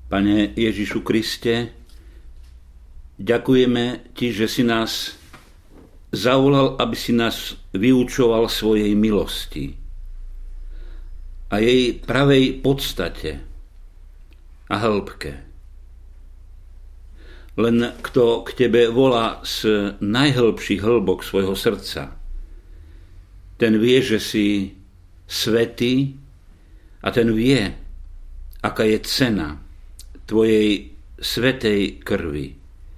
Pane Ježišu Kriste, ďakujeme Ti, že si nás zavolal, aby si nás vyučoval svojej milosti a jej pravej podstate a hĺbke. Len kto k Tebe volá z najhlbších hĺbok svojho srdca, ten vie, že si svätý a ten vie, aká je cena Tvojej svätej krvi,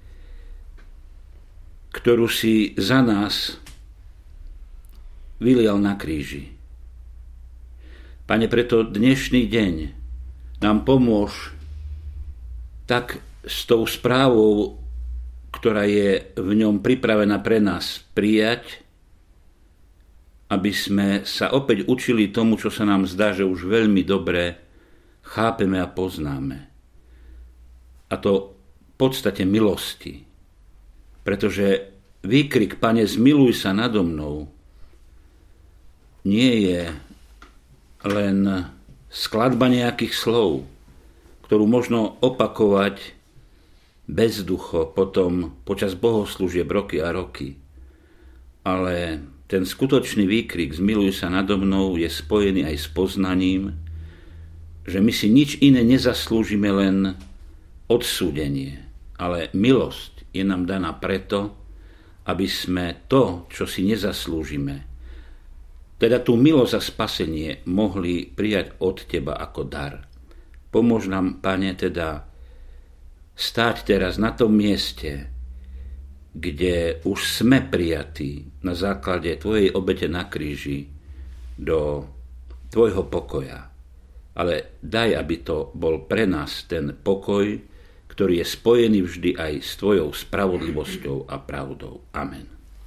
ktorú si za nás vylial na kríži. Pane, preto dnešný deň nám pomôž tak s tou správou, ktorá je v ňom pripravená pre nás, prijať, aby sme sa opäť učili tomu, čo sa nám zdá, že už veľmi dobre chápeme a poznáme. A to v podstate milosti. Pretože výkrik, Pane, zmiluj sa nado mnou, nie je len skladba nejakých slov, ktorú možno opakovať bezducho potom počas bohoslúžieb roky a roky. Ale ten skutočný výkrik zmiluj sa nado mnou je spojený aj s poznaním, že my si nič iné nezaslúžime, len odsúdenie. Ale milosť je nám daná preto, aby sme to, čo si nezaslúžime, teda tú milosť a spasenie mohli prijať od Teba ako dar. Pomôž nám, Pane, teda stáť teraz na tom mieste, kde už sme prijatí na základe Tvojej obete na kríži do Tvojho pokoja. Ale daj, aby to bol pre nás ten pokoj, ktorý je spojený vždy aj s Tvojou spravodlivosťou a pravdou. Amen.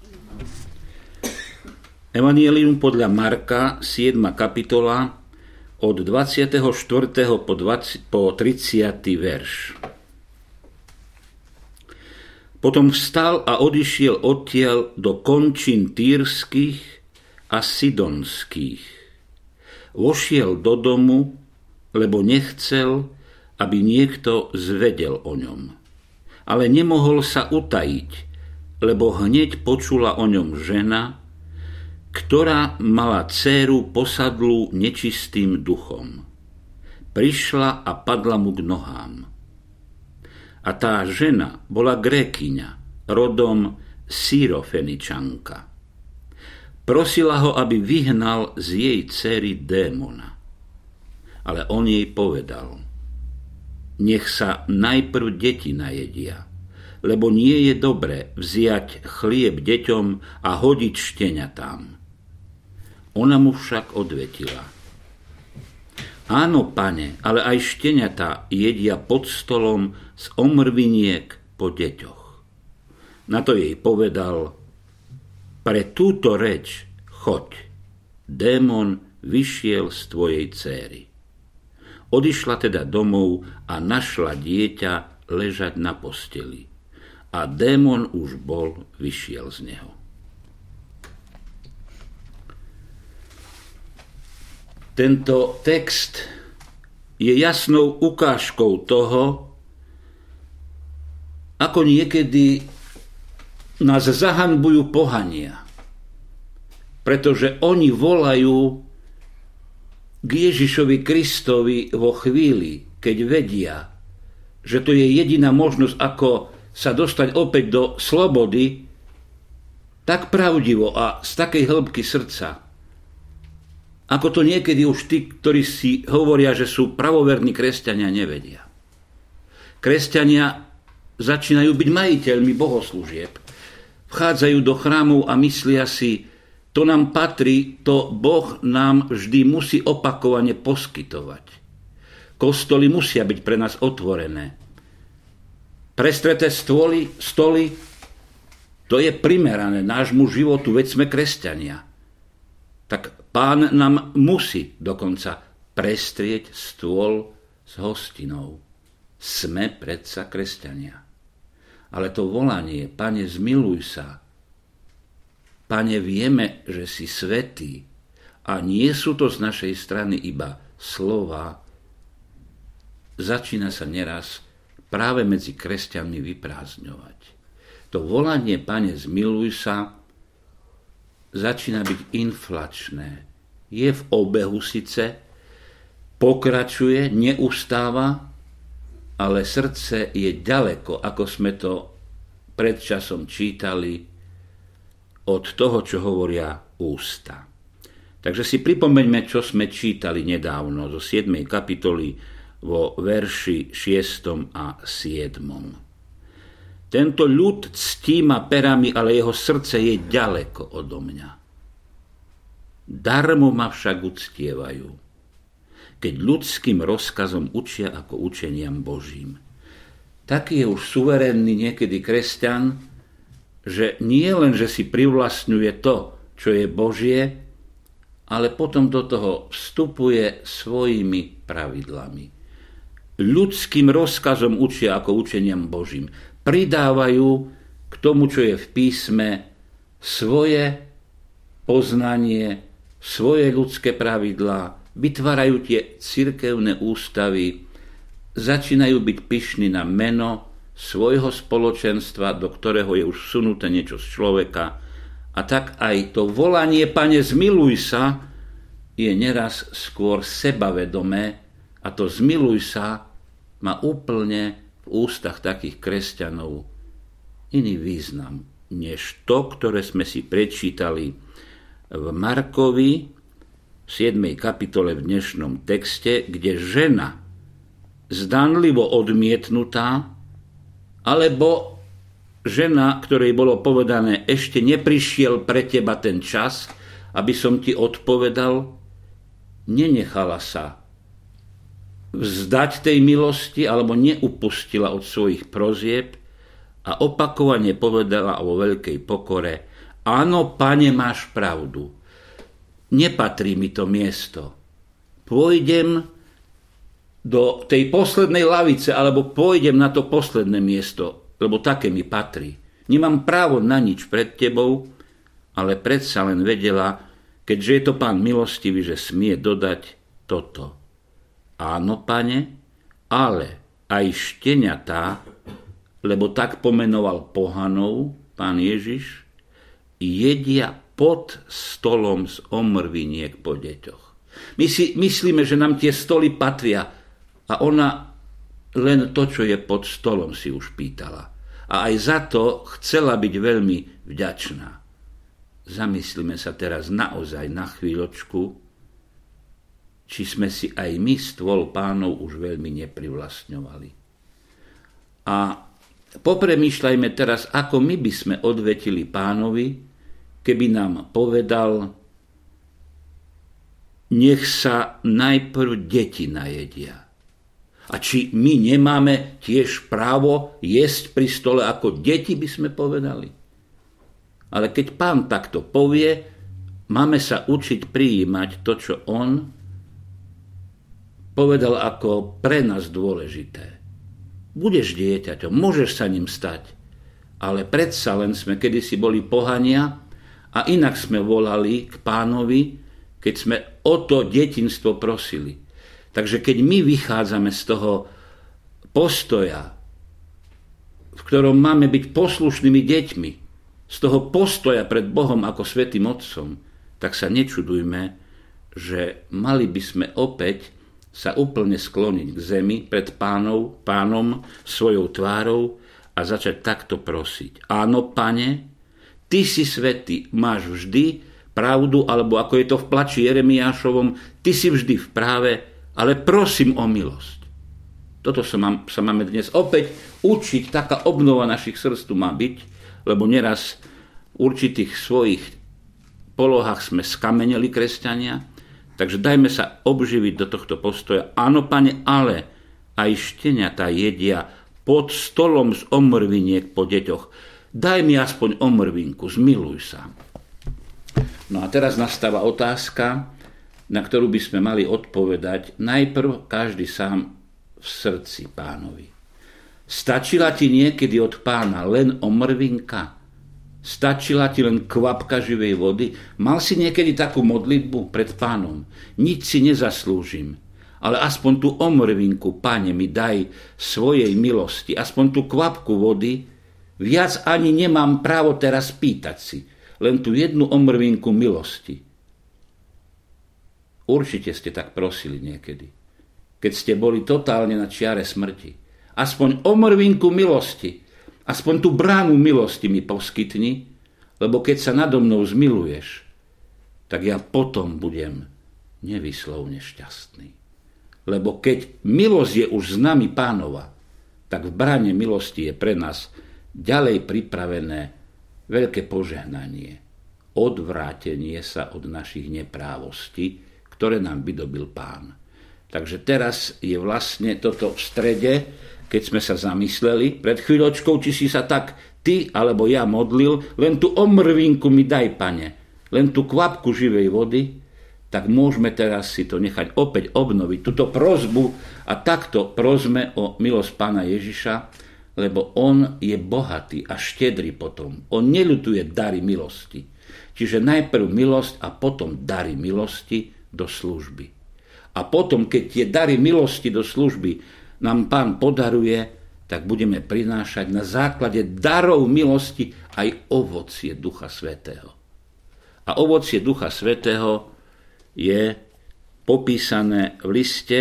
Evangelium podľa Marka, 7. kapitola, od 24. po 30. verš. Potom vstal a odišiel odtiaľ do končín Týrskych a Sidonských. Vošiel do domu, lebo nechcel, aby niekto zvedel o ňom. Ale nemohol sa utajiť, lebo hneď počula o ňom žena, ktorá mala dcéru posadlú nečistým duchom. Prišla a padla mu k nohám. A tá žena bola Grékyňa, rodom Sýrofeničanka. Prosila ho, aby vyhnal z jej dcery démona. Ale on jej povedal: nech sa najprv deti najedia, lebo nie je dobre vziať chlieb deťom a hodiť šteniatám. Ona mu však odvetila: áno, Pane, ale aj šteniatá jedia pod stolom z omrviniek po deťoch. Na to jej povedal: pre túto reč choď, démon vyšiel z tvojej dcéry. Odišla teda domov a našla dieťa ležať na posteli. A démon už vyšiel z neho. Tento text je jasnou ukážkou toho, ako niekedy nás zahanbujú pohania. Pretože oni volajú k Ježišovi Kristovi vo chvíli, keď vedia, že to je jediná možnosť, ako sa dostať opäť do slobody, tak pravdivo a z takej hĺbky srdca, ako to niekedy už tí, ktorí si hovoria, že sú pravoverní kresťania, nevedia. Kresťania začínajú byť majiteľmi bohoslúžieb. Vchádzajú do chrámov a myslia si, to nám patrí, to Boh nám vždy musí opakovane poskytovať. Kostoly musia byť pre nás otvorené. Prestreté stoly, to je primerané nášmu životu, veď sme kresťania. Tak Pán nám musí dokonca prestrieť stôl s hostinou. Sme predsa kresťania. Ale to volanie, Pane, zmiluj sa, Pane, vieme, že si svätý a nie sú to z našej strany iba slova, začína sa neraz práve medzi kresťanmi vyprázdňovať. To volanie Pane, zmiluj sa, začína byť inflačné. Je v obehu síce, pokračuje, neustáva, ale srdce je ďaleko, ako sme to pred časom čítali, od toho, čo hovoria ústa. Takže si pripomeňme, čo sme čítali nedávno zo 7. kapitoly vo verši 6. a 7. Tento ľud ctí ma perami, ale jeho srdce je ďaleko odo mňa. Darmo ma však uctievajú, keď ľudským rozkazom učia ako učeniam Božím. Taký je už suverénny niekedy kresťan, že nie len, že si privlastňuje to, čo je Božie, ale potom do toho vstupuje svojimi pravidlami. Ľudským rozkazom učia ako učeniam Božím. Pridávajú k tomu, čo je v písme, svoje poznanie, svoje ľudské pravidlá, vytvárajú tie cirkevné ústavy, začínajú byť pyšní na meno svojho spoločenstva, do ktorého je už vsunuté niečo z človeka. A tak aj to volanie Pane, zmiluj sa, je neraz skôr sebavedomé, a to zmiluj sa má úplne v ústach takých kresťanov iný význam, než to, ktoré sme si prečítali v Markovi, v 7. kapitole v dnešnom texte, kde žena zdanlivo odmietnutá, alebo žena, ktorej bolo povedané, ešte neprišiel pre teba ten čas, aby som ti odpovedal, nenechala sa vzdať tej milosti, alebo neupustila od svojich prozieb a opakovane povedala o veľkej pokore, áno, Pane, máš pravdu, nepatrí mi to miesto. Pôjdem do tej poslednej lavice, alebo pôjdem na to posledné miesto, lebo také mi patrí. Nemám právo na nič pred tebou, ale predsa len vedela, keďže je to Pán milostivý, že smie dodať toto. Áno, Pane, ale aj šteniatá, lebo tak pomenoval pohanov Pán Ježiš, jedia pod stolom z omrviniek po deťoch. My si myslíme, že nám tie stoly patria, a ona len to, čo je pod stolom, si už pýtala. A aj za to chcela byť veľmi vďačná. Zamyslíme sa teraz naozaj na chvíľočku, či sme si aj my stôl Pánov už veľmi neprivlastňovali. A popremýšľajme teraz, ako my by sme odvetili Pánovi, keby nám povedal, nech sa najprv deti najedia. A či my nemáme tiež právo jesť pri stole ako deti, by sme povedali. Ale keď Pán takto povie, máme sa učiť prijímať to, čo on povedal ako pre nás dôležité. Budeš dieťaťom, môžeš sa ním stať, ale predsa len sme kedysi boli pohania a inak sme volali k Pánovi, keď sme o to detinstvo prosili. Takže keď my vychádzame z toho postoja, v ktorom máme byť poslušnými deťmi, z toho postoja pred Bohom ako Svätým Otcom, tak sa nečudujme, že mali by sme opäť sa úplne skloniť k zemi pred Pánom svojou tvárou a začať takto prosiť. Áno, Pane, Ty si svätý, máš vždy pravdu, alebo ako je to v plači Jeremiášovom, Ty si vždy v práve, ale prosím o milosť. Toto sa máme dnes opäť učiť, taká obnova našich srdc tu má byť, lebo neraz v určitých svojich polohách sme skameneli kresťania, takže dajme sa obživiť do tohto postoja. Áno, Pane, ale aj šteniatá jedia pod stolom z omrviniek po deťoch. Daj mi aspoň omrvinku, zmiluj sa. No a teraz nastáva otázka, na ktorú by sme mali odpovedať najprv každý sám v srdci Pánovi. Stačila ti niekedy od Pána len omrvinka? Stačila ti len kvapka živej vody? Mal si niekedy takú modlitbu pred Pánom? Nič si nezaslúžim, ale aspoň tú omrvinku, Pane, mi daj svojej milosti, aspoň tú kvapku vody. Viac ani nemám právo teraz pýtať si, len tú jednu omrvinku milosti. Určite ste tak prosili niekedy, keď ste boli totálne na čiare smrti. Aspoň omrvinku milosti, aspoň tú bránu milosti mi poskytni, lebo keď sa nado mnou zmiluješ, tak ja potom budem nevyslovne šťastný. Lebo keď milosť je už s nami Pánova, tak v bráne milosti je pre nás ďalej pripravené veľké požehnanie, odvrátenie sa od našich neprávostí, ktoré nám vydobil Pán. Takže teraz je vlastne toto v strede, keď sme sa zamysleli pred chvíľočkou, či si sa tak ty alebo ja modlil, len tú omrvinku mi daj, Pane, len tú kvapku živej vody, tak môžeme teraz si to nechať opäť obnoviť, túto prosbu a takto prosme o milosť Pána Ježiša, lebo on je bohatý a štedrý potom. On neľutuje dary milosti. Čiže najprv milosť a potom dary milosti do služby. A potom, keď tie dary milosti do služby nám Pán podaruje, tak budeme prinášať na základe darov milosti aj ovocie Ducha Svätého. A ovocie Ducha Svätého je popísané v liste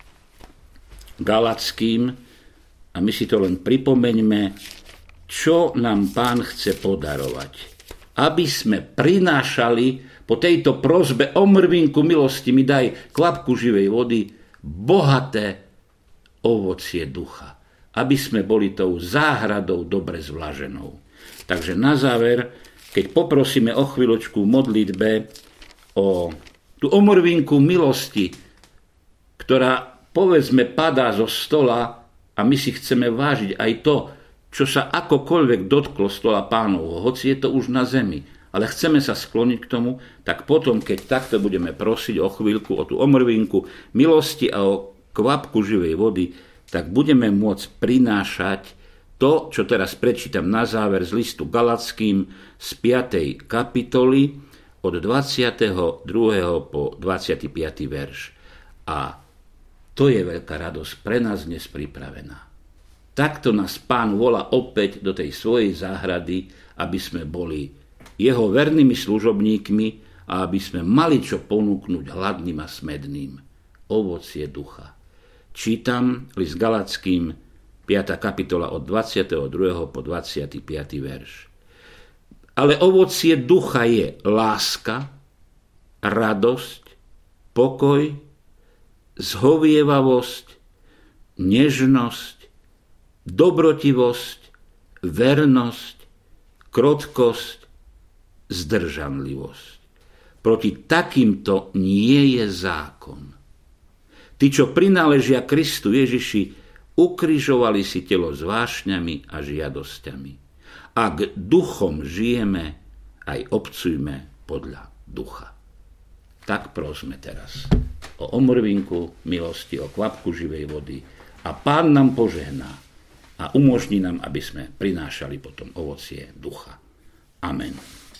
Galatským a my si to len pripomeňme, čo nám Pán chce podarovať. Aby sme prinášali po tejto prosbe omrvinku milosti mi daj kvapku živej vody, bohaté ovocie ducha. Aby sme boli tou záhradou dobre zvlaženou. Takže na záver, keď poprosíme o chvíľočku v modlitbe o tú omrvinku milosti, ktorá povedzme padá zo stola a my si chceme vážiť aj to, čo sa akokoľvek dotklo stola Pánovho, hoci je to už na zemi, ale chceme sa skloniť k tomu, tak potom, keď takto budeme prosiť o chvíľku, o tú omrvinku milosti a o kvapku živej vody, tak budeme môcť prinášať to, čo teraz prečítam na záver z listu Galatským z 5. kapitoly od 22. po 25. verš. A to je veľká radosť pre nás dnes pripravená. Takto nás Pán volá opäť do tej svojej záhrady, aby sme boli jeho vernými služobníkmi a aby sme mali čo ponúknuť hladným a smedným. Ovocie ducha. Čítam list Galatským, 5. kapitola od 22. po 25. verš. Ale ovocie ducha je láska, radosť, pokoj, zhovievavosť, nežnosť, dobrotivosť, vernosť, krotkosť, zdržanlivosť. Proti takýmto nie je zákon. Tí, čo prináležia Kristu Ježiši, ukrižovali si telo s vášňami a žiadosťami. Ak duchom žijeme, aj obcujme podľa ducha. Tak prosme teraz o omrvinku milosti, o kvapku živej vody a Pán nám požehná a umožní nám, aby sme prinášali potom ovocie ducha. Amen.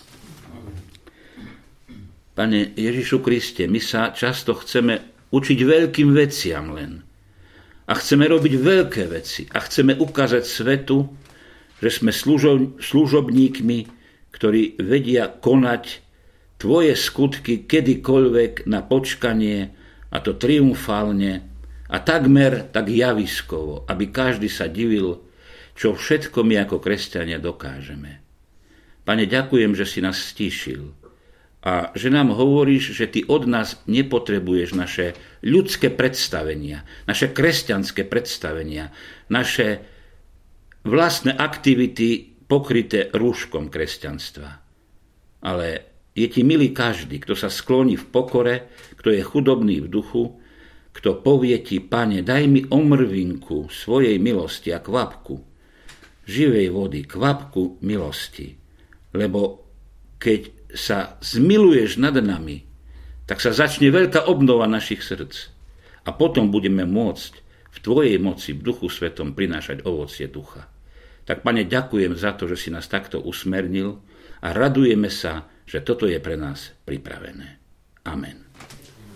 Pane Ježišu Kriste, my sa často chceme učiť veľkým veciam len. A chceme robiť veľké veci. A chceme ukázať svetu, že sme služobníkmi, ktorí vedia konať tvoje skutky kedykoľvek na počkanie, a to triumfálne, a takmer tak javiskovo, aby každý sa divil, čo všetko my ako kresťania dokážeme. Pane, ďakujem, že si nás stíšil a že nám hovoríš, že ty od nás nepotrebuješ naše ľudské predstavenia, naše kresťanské predstavenia, naše vlastné aktivity pokryté rúškom kresťanstva. Ale je ti milý každý, kto sa skloní v pokore, kto je chudobný v duchu, kto povie ti, Pane, daj mi omrvinku svojej milosti a kvapku živej vody, kvapku milosti. Lebo keď sa zmiluješ nad nami, tak sa začne veľká obnova našich srdc. A potom budeme môcť v tvojej moci, v Duchu Svetom prinášať ovocie ducha. Tak, Pane, ďakujem za to, že si nás takto usmernil a radujeme sa, že toto je pre nás pripravené. Amen.